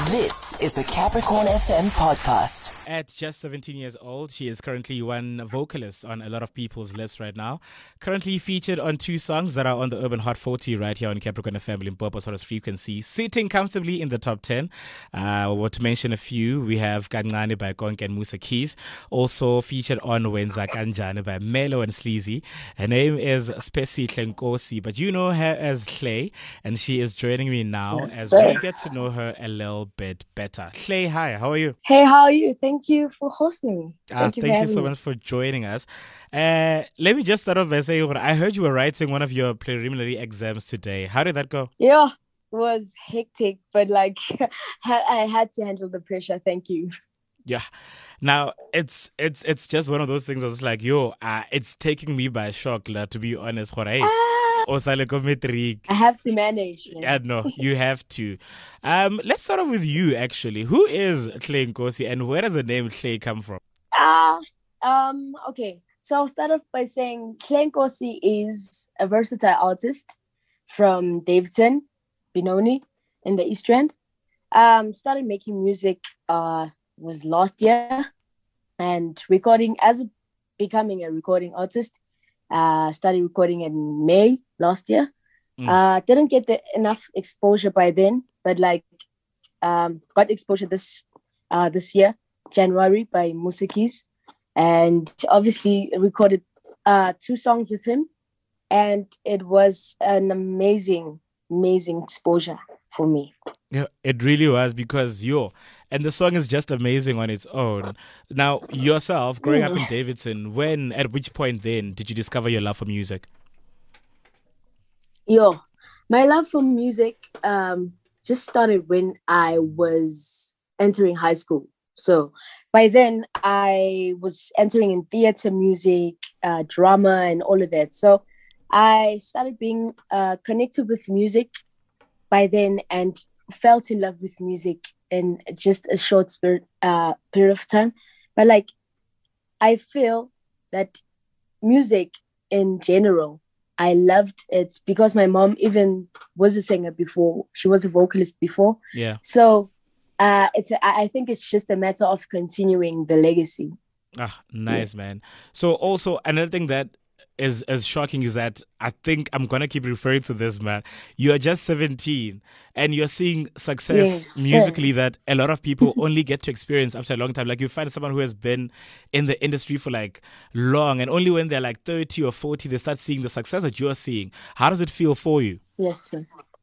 This is a Capricorn FM podcast. At just 17 years old, she is currently one vocalist on a lot of people's lips right now. Currently featured on 2 songs that are on the Urban Hot 40 right here on Capricorn FM Limpopo Source Frequency, sitting comfortably in the top 10. To mention a few, we have Kancane by Konke and Musa Keys, also featured on Wenza Kanjani by Melo and Sleazy. Her name is Spesi Tlenkosi, but you know her as Clay, and she is joining me now as we get to know her a little bit better. Clay, hi, how are you? Hey, how are you? Thank you for hosting me. Thank you so much for joining us. Let me just start off by saying, I heard you were writing one of your preliminary exams today. How did that go? Yeah, it was hectic, but I had to handle the pressure. Thank you. Yeah. Now, it's just one of those things. I was like, it's taking me by shock, to be honest. I have to manage. Yeah, no, you have to. Let's start off with you, actually. Who is Clay Nkosi and where does the name Clay come from? Okay. So I'll start off by saying Clay Nkosi is a versatile artist from Davidson, Benoni, in the East Rand. Started making music was last year and becoming a recording artist. Started recording in May last year. Didn't get enough exposure by then, but got exposure this year, January, by Musa Keys, and obviously recorded 2 songs with him, and it was an amazing exposure for me. Yeah, it really was because and the song is just amazing on its own. Now, yourself, growing up in Davidson, at which point then did you discover your love for music? My love for music just started when I was entering high school. So by then I was entering in theater, music, drama, and all of that. So I started being connected with music by then and fell in love with music in just a short period of time. But I feel that music in general, I loved it because my mom even was a singer before. She was a vocalist before. Yeah. So I think it's just a matter of continuing the legacy. Nice, man. So also another thing that is as shocking is that I think I'm going to keep referring to this, man. You are just 17 and you're seeing success musically that a lot of people only get to experience after a long time. Like you find someone who has been in the industry for long, and only when they're 30 or 40, they start seeing the success that you're seeing. How does it feel for you? Yes, sir.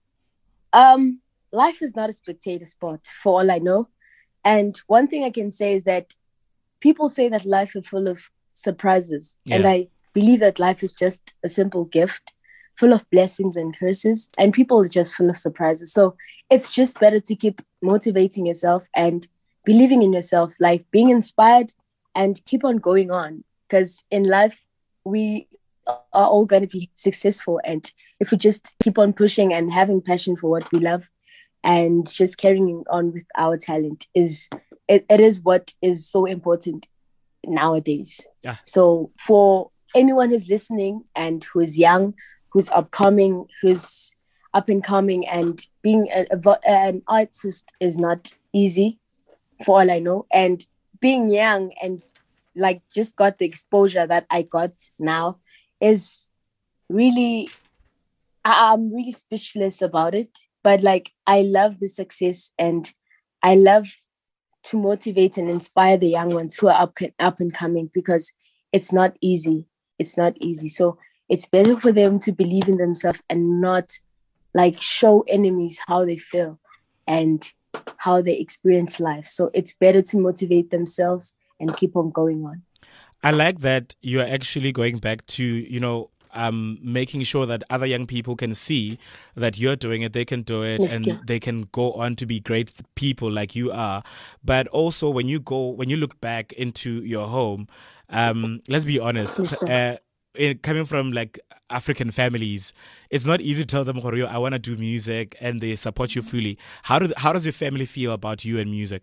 Life is not a spectator sport, for all I know. And one thing I can say is that people say that life is full of surprises. Yeah. And I believe that life is just a simple gift full of blessings and curses, and people are just full of surprises. So it's just better to keep motivating yourself and believing in yourself, being inspired and keep on going on. Because in life, we are all going to be successful. And if we just keep on pushing and having passion for what we love and just carrying on with our talent, it is what is so important nowadays. Yeah. So for anyone who's listening and who is young, who's upcoming, who's up and coming, and being an artist is not easy, for all I know. And being young and just got the exposure that I got now is really, I'm really speechless about it. But I love the success and I love to motivate and inspire the young ones who are up and coming, because it's not easy. It's not easy. So it's better for them to believe in themselves and not show enemies how they feel and how they experience life. So it's better to motivate themselves and keep on going on. I like that you are actually going back to, making sure that other young people can see that you're doing it, they can do it, and they can go on to be great people like you are. But also when you look back into your home, let's be honest, coming from African families, it's not easy to tell them, I want to do music, and they support you fully. How does your family feel about you and music?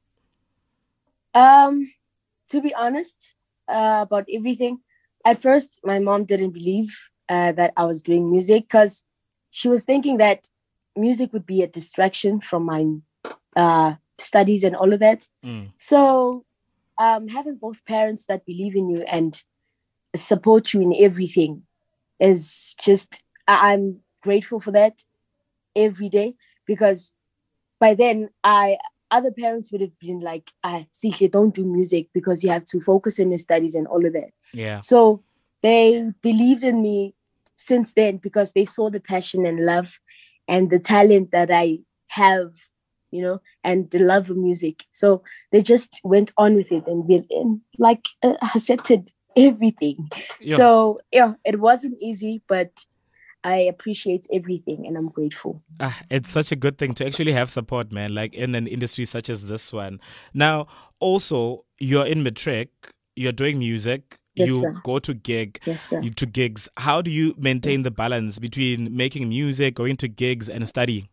To be honest, about everything, at first my mom didn't believe that I was doing music, because she was thinking that music would be a distraction from my studies and all of that. Mm. So having both parents that believe in you and support you in everything is just, I'm grateful for that every day, because by then other parents would have been like, see, you don't do music because you have to focus on your studies and all of that. Yeah. So they believed in me since then because they saw the passion and love and the talent that I have, and the love of music. So they just went on with it and accepted everything. Yeah. So yeah, it wasn't easy, but I appreciate everything and I'm grateful. It's such a good thing to actually have support, man, like in an industry such as this one. Now, also, you're in matric, you're doing music, Yes, you sir. go to gig, Yes, sir. to gigs. How do you maintain the balance between making music, going to gigs, and studying?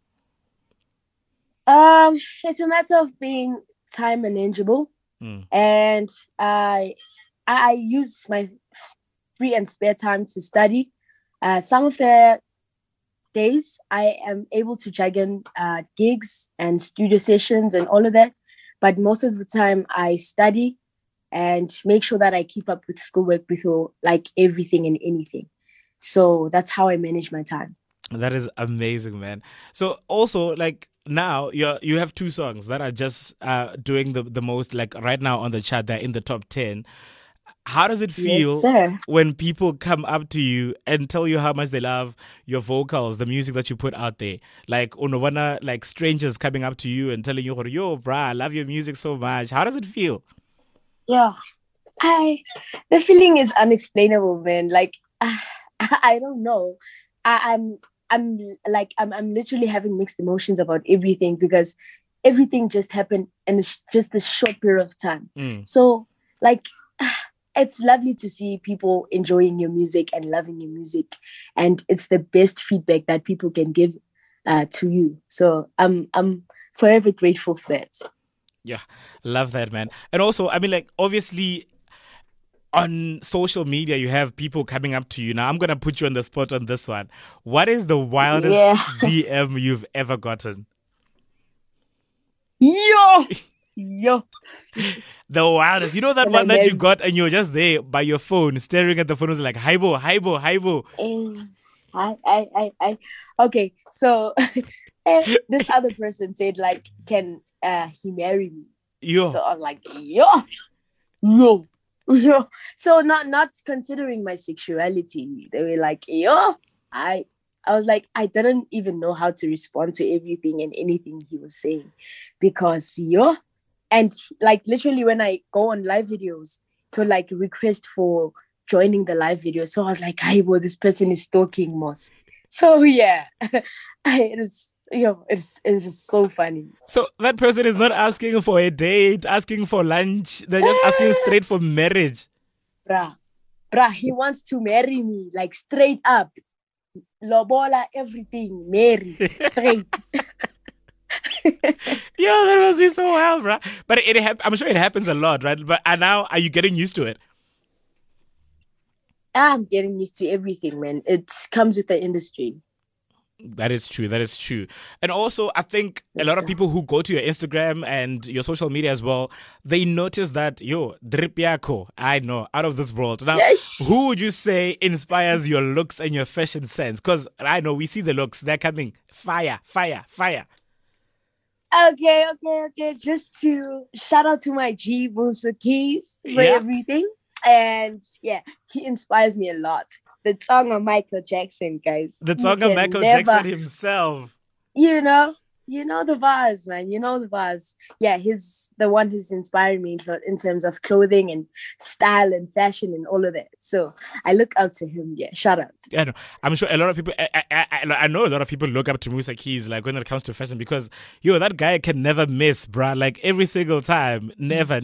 It's a matter of being time manageable, Mm. and I use my free and spare time to study. Some of the days I am able to juggle in gigs and studio sessions and all of that, but most of the time I study and make sure that I keep up with schoolwork before like everything and anything. So that's how I manage my time. That is amazing, man. So also, like now, you have two songs that are just doing the most, like right now on the chart. They're in the top 10. How does it feel Yes, sir. when people come up to you and tell you how much they love your vocals, the music that you put out there? Like unowana, like strangers coming up to you and telling you, "Yo, brah, I love your music so much." How does it feel? Yeah. The feeling is unexplainable, man. Like I don't know. I'm literally having mixed emotions about everything because everything just happened in just a short period of time. Mm. So like it's lovely to see people enjoying your music and loving your music, and it's the best feedback that people can give to you. So I'm forever grateful for that. Yeah, love that, man. And also, I mean, like, obviously, on social media, you have people coming up to you. Now, I'm going to put you on the spot on this one. What is the wildest Yeah. DM you've ever gotten? Yo. The wildest. You know that When one I that you married- got and you're just there by your phone, staring at the phone, was like, "Haibo, haibo, haibo." I. Okay, so this other person said like, can he marry me? Yo. So I'm like, yo. So not considering my sexuality, they were like, yo. I was like, I didn't even know how to respond to everything and anything he was saying, because and like literally when I go on live videos, to like request for joining the live video. So I was like, well, this person is stalking Moss. So yeah, it's just so funny. So that person is not asking for a date, asking for lunch. They're just asking straight for marriage. Bruh, he wants to marry me, like straight up. Lobola, everything, marry, straight. Yo, that must be so wild, bro. But I'm sure it happens a lot, right? But now, are you getting used to it? I'm getting used to everything, man. It comes with the industry. That is true. That is true. And also, I think a lot of people who go to your Instagram and your social media as well, they notice that, drip yako, I know, out of this world. Now, Yes. who would you say inspires your looks and your fashion sense? Because I know we see the looks. They're coming. Fire, fire, fire. Okay. Just to shout out to my G Musa Keys for everything. And yeah, he inspires me a lot. The song of Michael Jackson, guys. The song of Michael Jackson himself. You know the vibes, man. You know the vibes. Yeah, he's the one who's inspired me in terms of clothing and style and fashion and all of that. So I look up to him. Yeah, shout out. Yeah, no, I'm sure a lot of people. I know a lot of people look up to Musa Keys, like when it comes to fashion, because that guy can never miss, bruh. Like every single time, never.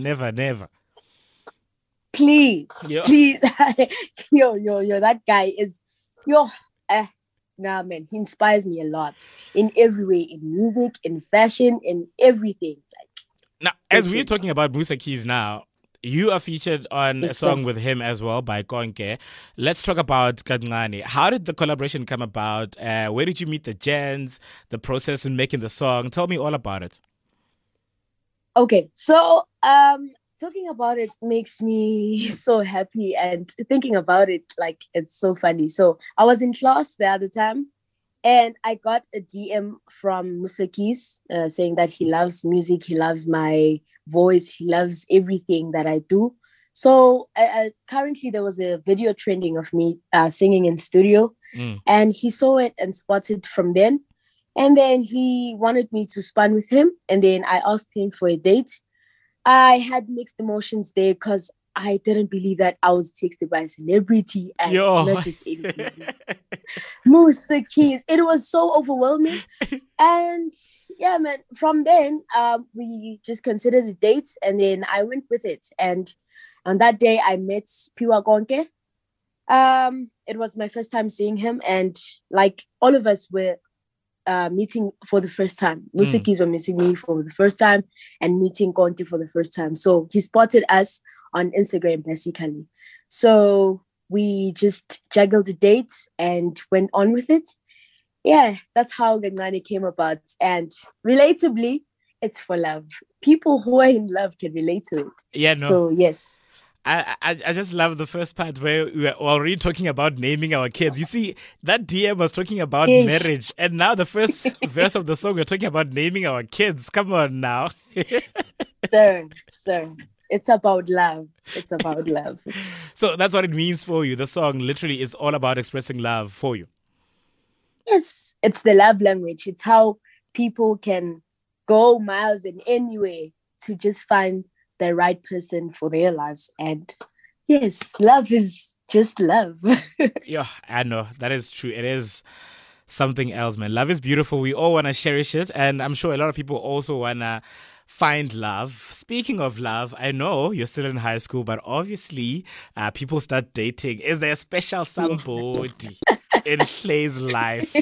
Please. That guy is nah, man, he inspires me a lot in every way, in music, in fashion, in everything. Now, as we're talking about Musa Keys now, you are featured on a song with him as well by Konke. Let's talk about Kancane. How did the collaboration come about? Where did you meet the gents? The process in making the song? Tell me all about it. Okay, so talking about it makes me so happy, and thinking about it, like, it's so funny. So I was in class the other time, and I got a DM from Musakis saying that he loves music, he loves my voice, he loves everything that I do. So currently there was a video trending of me singing in studio, Mm. and he saw it and spotted from then. And then he wanted me to spun with him, and then I asked him for a date. I had mixed emotions there because I didn't believe that I was texted by a celebrity, and Yo. not just any celebrity. Musa Keys. It was so overwhelming. And yeah, man, from then, we just considered a date, and then I went with it. And on that day, I met Piwa Gonke. It was my first time seeing him, and like all of us were meeting for the first time. Mm. Musikis were meeting me for the first time, and meeting Conti for the first time. So he spotted us on Instagram, basically. So we just juggled the dates and went on with it. Yeah, that's how Gangani came about. And relatably, it's for love. People who are in love can relate to it. Yeah, no. So yes. I just love the first part where we were already talking about naming our kids. You see, that DM was talking about Ish. marriage, and now the first verse of the song we're talking about naming our kids. Come on now. Sir. It's about love. It's about love. So that's what it means for you. The song literally is all about expressing love for you. Yes, it's the love language. It's how people can go miles in any way to just find the right person for their lives. And yes, love is just love. Yeah, I know. That is true. It is something else, man. Love is beautiful. We all want to cherish it. And I'm sure a lot of people also want to find love. Speaking of love, I know you're still in high school, but obviously people start dating. Is there a special Yes. somebody in Clay's life?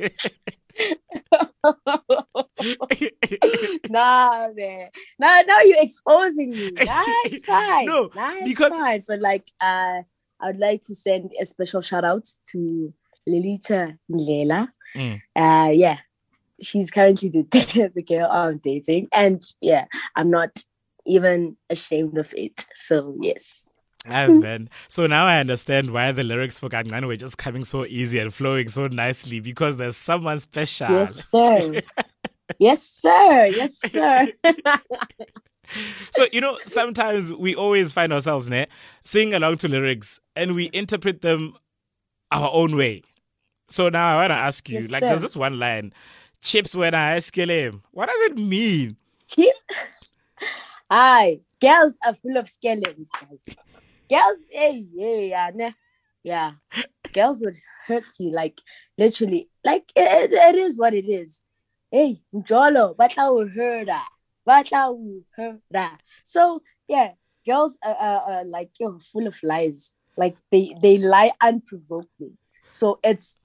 Nah, man. Now you're exposing me. Nah, it's fine. No, Nah, it's because fine. But like, I'd like to send a special shout out to Lilita Ndlela. Mm. Yeah, she's currently the girl I'm dating, and yeah, I'm not even ashamed of it. So yes. Man. So now I understand why the lyrics for Gangan were just coming so easy and flowing so nicely because there's someone special. Yes, sir. Yes, sir. Yes, sir. So, sometimes we always find ourselves singing along to lyrics and we interpret them our own way. So now I want to ask you, Yes, like, sir. there's this one line, chips when I kill him. What does it mean? She, Aye, girls are full of skeletons, guys. Girls, hey, yeah, nah. Yeah. Girls would hurt you, like, literally. Like, it is what it is. Hey, Njolo, batla uhurda. Batla uhurda. So, yeah, girls are like, you're full of lies. Like, they lie unprovokedly. So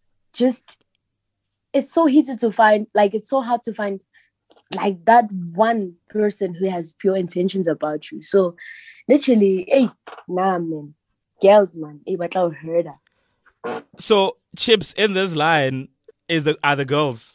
it's so easy to find, like, it's so hard to find like that one person who has pure intentions about you. So literally, hey, nah, man, girls, man, hey, but I heard her. So chips in this line are the girls.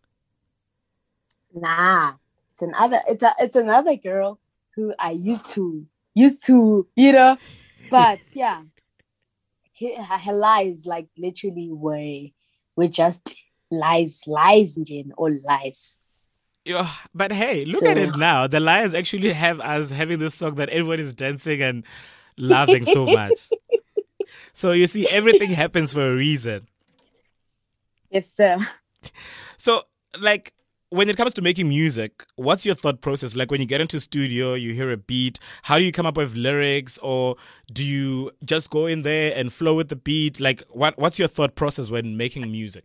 Nah, it's another girl who I used to, but yeah, her lies, like, literally were just lies, Jane, all lies. Yeah, but hey, look at it now. The Lions actually have us having this song that everyone is dancing and laughing so much. So you see, everything happens for a reason. Yes, sir. So, like, when it comes to making music, what's your thought process? Like, when you get into studio, you hear a beat, how do you come up with lyrics? Or do you just go in there and flow with the beat? Like, what's your thought process when making music?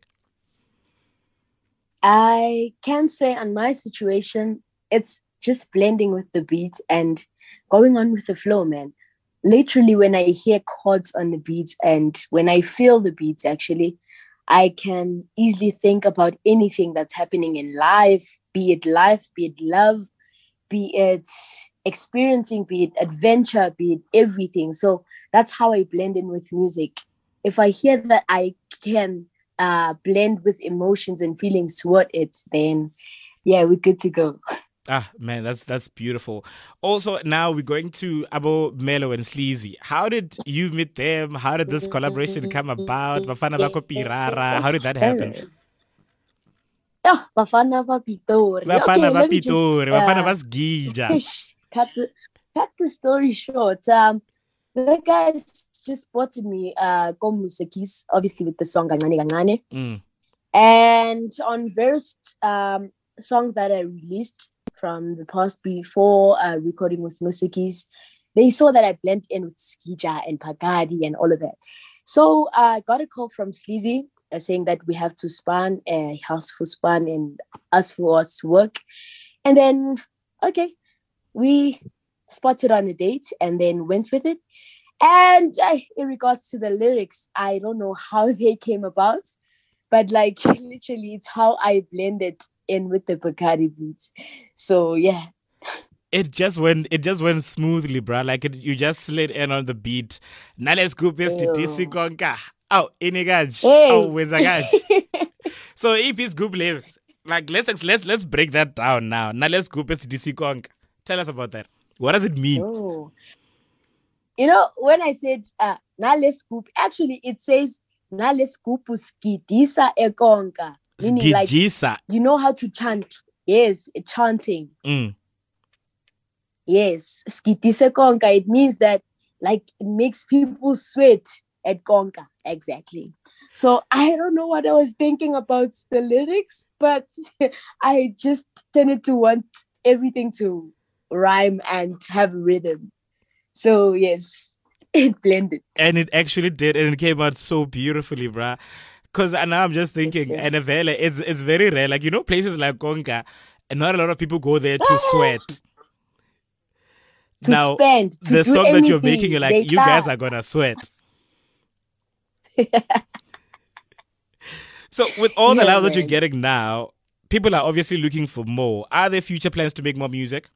I can say on my situation, it's just blending with the beats and going on with the flow, man. Literally, when I hear chords on the beats and when I feel the beats, actually, I can easily think about anything that's happening in life, be it love, be it experiencing, be it adventure, be it everything. So that's how I blend in with music. If I hear that I can blend with emotions and feelings toward it, then yeah, we're good to go. Ah, man, that's beautiful. Also, now we're going to Abo Melo and Sleazy. How did you meet them? How did this collaboration come about? Bafana Bako Pirara. How did Yes, that happen? sir. Yeah, Bafana Pitori. Bafana Okay, ba let me just Pitori, Bafana ba Sgija. cut the story short. The guys just spotted me Go Musekis, obviously with the song Gangane Gangane. Mm. And on various songs that I released from the past before recording with Musikis, they saw that I blend in with Skija and Pagadi and all of that. So I got a call from Sleazy saying that we have to span a house for span and ask for us to work. And then, okay, we spotted on a date and then went with it. And in regards to the lyrics, I don't know how they came about, but like literally, it's how I blended in with the Bacardi beats. So yeah. It just went smoothly, bro. Like you just slid in on the beat. Nale scoop is titisi konka. Oh, inigaj. Oh, Hey. wenzagaj. So if his group lives, like let's break that down now. Nale scoop is titisi konka. Tell us about that. What does it mean? Oh. You know, when I said Nale scoop, actually it says Nale scoop skidisa ekonka. Meaning like Skidisa. you know how to chant. Yes, chanting. Mm. Yes, skitise konka. It means that like it makes people sweat at konka. Exactly. So I don't know what I was thinking about the lyrics, but I just tended to want everything to rhyme and have rhythm. So yes, it blended. And it actually did, and it came out so beautifully, bruh. Because now I'm just thinking, Yes, and it's very rare. Like, places like Konka, and not a lot of people go there to sweat. to Now, spend, to the do song anything, that you're making, you're like, you guys are gonna sweat. So, with all the love that you're getting now, people are obviously looking for more. Are there future plans to make more music?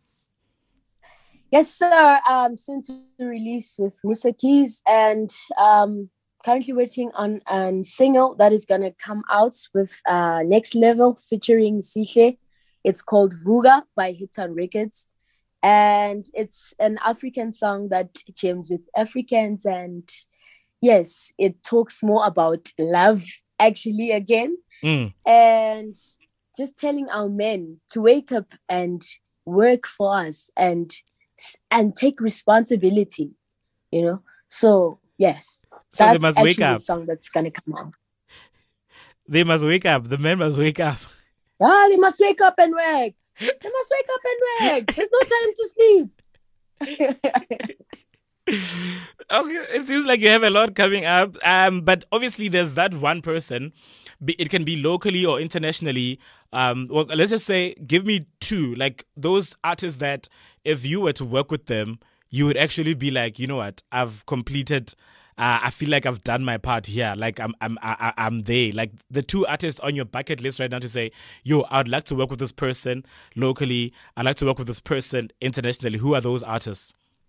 Yes, sir. Soon to release with Musa Keys, and currently working on a single that is gonna come out with Next Level featuring Sihle. It's called Vuga by Hitan Records, and it's an African song that jams with Africans, and yes, it talks more about love actually again, and just telling our men to wake up and work for us and take responsibility, So yes, So they that's must wake actually the up. song that's gonna come out. They must wake up. The men must wake up. They must wake up and work. They must wake up and work. There's no time to sleep. Okay, it seems like you have a lot coming up. But obviously there's that one person. It can be locally or internationally. Well, let's just say, give me two, like those artists that if you were to work with them, you would actually be like, you know what, I've completed. I feel like I've done my part here. Like I'm there. Like the two artists on your bucket list right now to say, yo, I'd like to work with this person locally. I'd like to work with this person internationally. Who are those artists?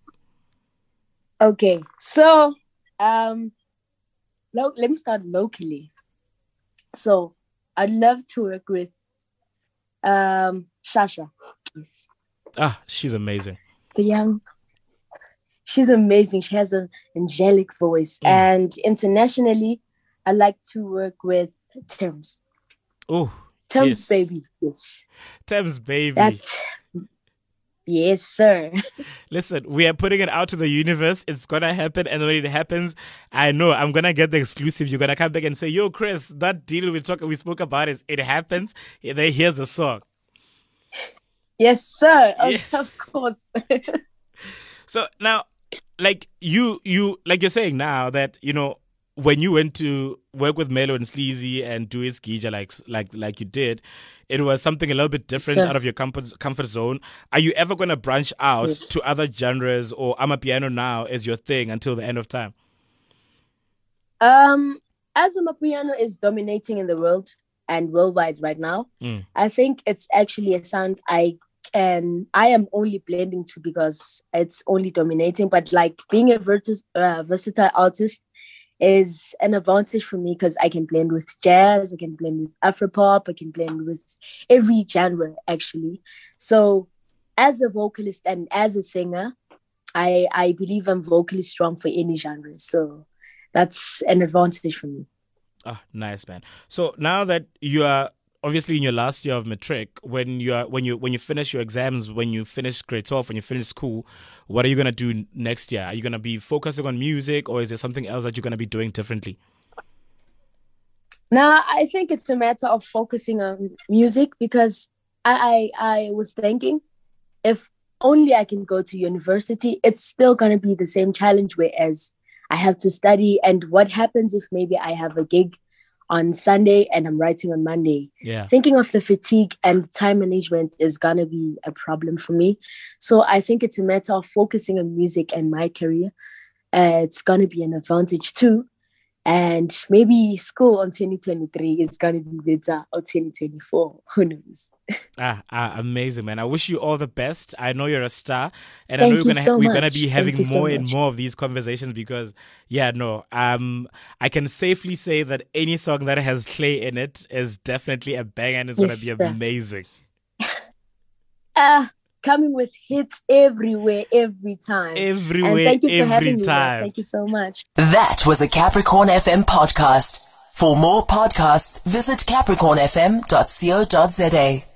Okay, so let me start locally. So I'd love to work with Shasha. Yes. She's amazing. She's amazing. She has an angelic voice. And internationally, I like to work with Tems. Oh, Tems, yes. baby. Yes. Tems, baby. Yes, sir. Listen, we are putting it out to the universe. It's going to happen. And when it happens, I know I'm going to get the exclusive. You're going to come back and say, yo, Chris, that deal we spoke about, it happens. Here's the song. Yes, sir. Yes. Of course. So now, like you're saying now that, when you went to work with Melo and Sleazy and do his Gija like you did, it was something a little bit different out of your comfort zone. Are you ever going to branch out to other genres, or Amapiano now is your thing until the end of time? As Amapiano is dominating in the world and worldwide right now, I think it's actually a sound I am only blending to because it's only dominating. But like being a versatile artist, is an advantage for me because I can blend with jazz, I can blend with Afropop, I can blend with every genre actually. So as a vocalist and as a singer, I believe I'm vocally strong for any genre. So that's an advantage for me. Ah, nice, man. So now that you are obviously in your last year of matric, when you finish your exams, when you finish grade 12, when you finish school, what are you gonna do next year? Are you gonna be focusing on music, or is there something else that you're gonna be doing differently? Now I think it's a matter of focusing on music because I was thinking if only I can go to university, it's still gonna be the same challenge whereas I have to study. And what happens if maybe I have a gig on Sunday and I'm writing on Monday? Yeah. Thinking of the fatigue and time management is going to be a problem for me. So I think it's a matter of focusing on music and my career. It's going to be an advantage too. And maybe school on 2023 is going to be better or 2024. Who knows? Amazing, man. I wish you all the best. I know you're a star, and Thank I know we're gonna much. be having Thank you more so and much. more of these conversations because, I can safely say that any song that has Clay in it is definitely a banger and it's Yes, gonna be sir. amazing. Coming with hits everywhere, every time. Everywhere, and thank you for every having me. time. Thank you so much. That was a Capricorn FM podcast. For more podcasts, visit capricornfm.co.za.